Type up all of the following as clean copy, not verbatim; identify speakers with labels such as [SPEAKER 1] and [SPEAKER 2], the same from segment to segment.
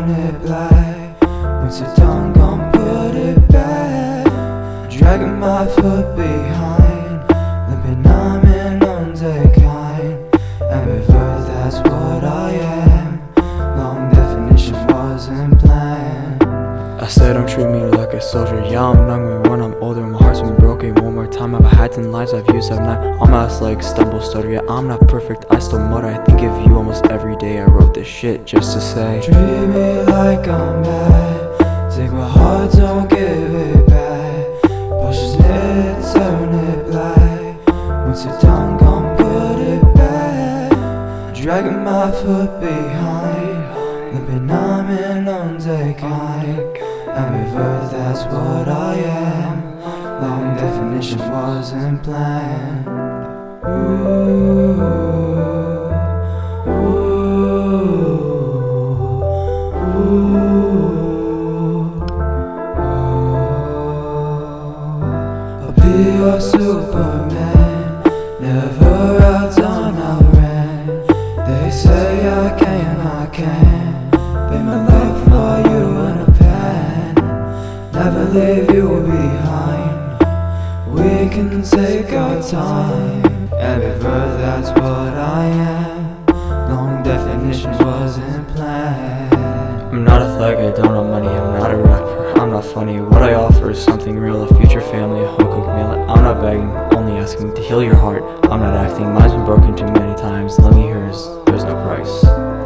[SPEAKER 1] turn it black. Once you're done, gon' put it back. Dragging my foot behind, limping, I'm in on decline. Ambivert, that's what I am. Long definition wasn't planned.
[SPEAKER 2] I said don't treat me like a soldier. Yeah, I'm not gonna when I'm older. My heart's been broken one more time. I've had 10 lives I've used, I've not. On my ass like stumble stutter. Yeah, I'm not perfect, I still mutter. I think of you almost every day. I wrote this shit just to say,
[SPEAKER 1] treat me like I'm bad. Take my heart, don't give it back. Pushes it, turn it black. Once you're done, gon' put it back. Dragging my foot behind, limping, I'm in on decline. Ambivert, that's what I am. Long definition wasn't planned. Ooh, ooh, ooh. I'll be your Superman, never outdone, outran. They say I can't be my love for you in a pan. Never leave you behind, we can take our time. Ambivert, that's what I am. Long definition wasn't planned.
[SPEAKER 2] I'm not a flag, I don't have money. I'm not a rapper, I'm not funny. What I offer is something real, a future family, a home cooked meal. I'm not begging, only asking to heal your heart. I'm not acting, mine's been broken too many times. Let me hear yours, there's no price.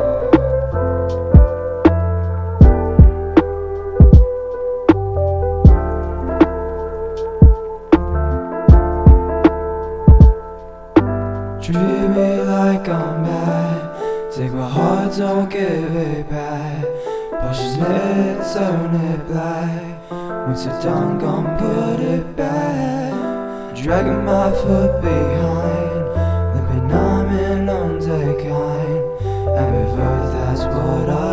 [SPEAKER 1] Treat me like I'm bad. Take my heart, don't give it back. Pushes it, turn it black. Once you're done, gon' put it back. Dragging my foot behind, limping, I'm in on decline. Ambivert, that's what I